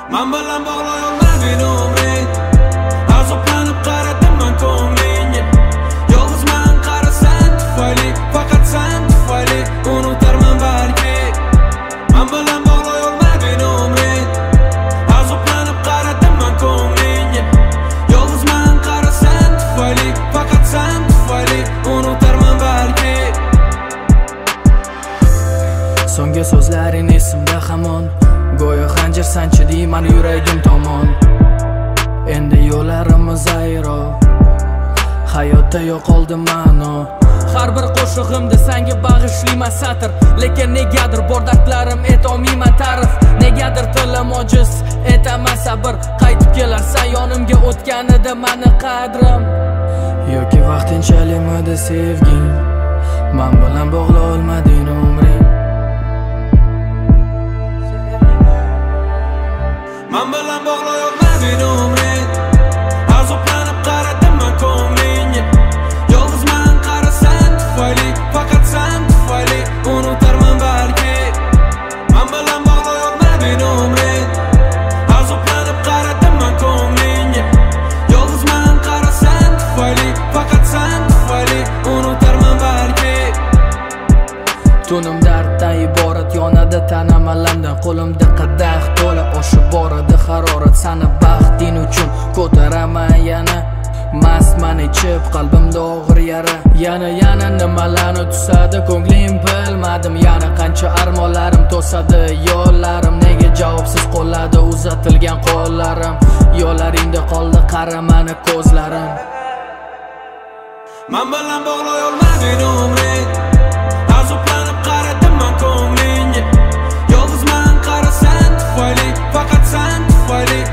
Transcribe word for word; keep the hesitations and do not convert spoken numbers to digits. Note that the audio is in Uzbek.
Man bilan bog'lay olmading umring. Azoblanib qaradim men ko'nglingga. Yolg'izman qarasan tufayli, faqat sen tufayli unutarman balki. Man bilan bog'lay olmading umring. Azoblanib qaradim men ko'nglingga. Yolg'izman qarasan tufayli, faqat sen tufayli unutarman balki. So'nggi so'zlaring esimda hamon, go'yo xanjar sanchi deyman yuragim tomon. Endi yo'llarimiz ayro, hayotda yo'qoldi ma'no. Har bir qo'shig'imda senga bag'ishlayman satr, lekin negadir bor dardlarim etolmayman ta'rif. Negadir tilim ojiz, etaman sabr. Qaytib kelarsan yonimga o'tganida mani qadrim. Yoki vaqtinchalikmidi sevging, men bilan bog'la olmading umring. Man bilan bog'lay olmading umring. Azoblanib qaradim men ko'nglingga. Yolg'izman qarasan tufayli, faqat sen tufayli unutarman balki. Man bilan bog'lay olmading umring. Azoblanib qaradim men ko'nglingga. Yolg'izman qarasan tufayli, faqat sen tufayli unutarman balki. Tunim darddan iborat, yonadi tanam alamdan. Qo'limda qadah to'la oshib boradi harorat. Sani baxting uchun ko'taraman yana. Mastman ichib qalbimda og'ir yara. Yana yana nimalarni tusadi ko'nglim bilmadim. Yana qancha armonlarim to'sadi yo'llarim. Nega javobsiz qoladi uzatilgan qo'llarim. Yo'llaringda qoldi qara mani ko'zlarim. Man bilan bog'lay olmading umring. Azoblanib qaradim men ko'nglingga. Yolg'izman qarasan tufayli, faqat sen tufayli